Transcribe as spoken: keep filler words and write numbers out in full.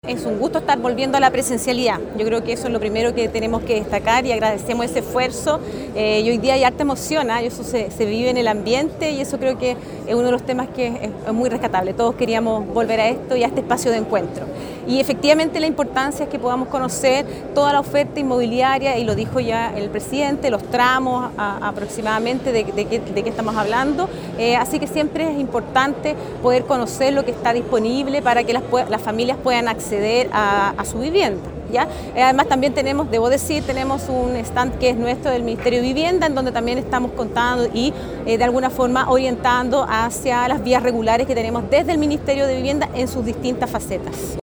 Es un gusto estar volviendo a la presencialidad. Yo creo que eso es lo primero que tenemos que destacar y agradecemos ese esfuerzo. Eh, y hoy día hay harta emoción, ¿eh? y eso se, se vive en el ambiente y eso creo que es uno de los temas que es, es muy rescatable. Todos queríamos volver a esto y a este espacio de encuentro. Y efectivamente la importancia es que podamos conocer toda la oferta inmobiliaria, y lo dijo ya el presidente, los tramos a, aproximadamente de, de, qué, de qué estamos hablando. Eh, así que siempre es importante poder conocer lo que está disponible para que las, las familias puedan acceder a, a su vivienda. ¿Ya? Además también tenemos, debo decir, tenemos un stand que es nuestro del Ministerio de Vivienda, en donde también estamos contando y eh, de alguna forma orientando hacia las vías regulares que tenemos desde el Ministerio de Vivienda en sus distintas facetas.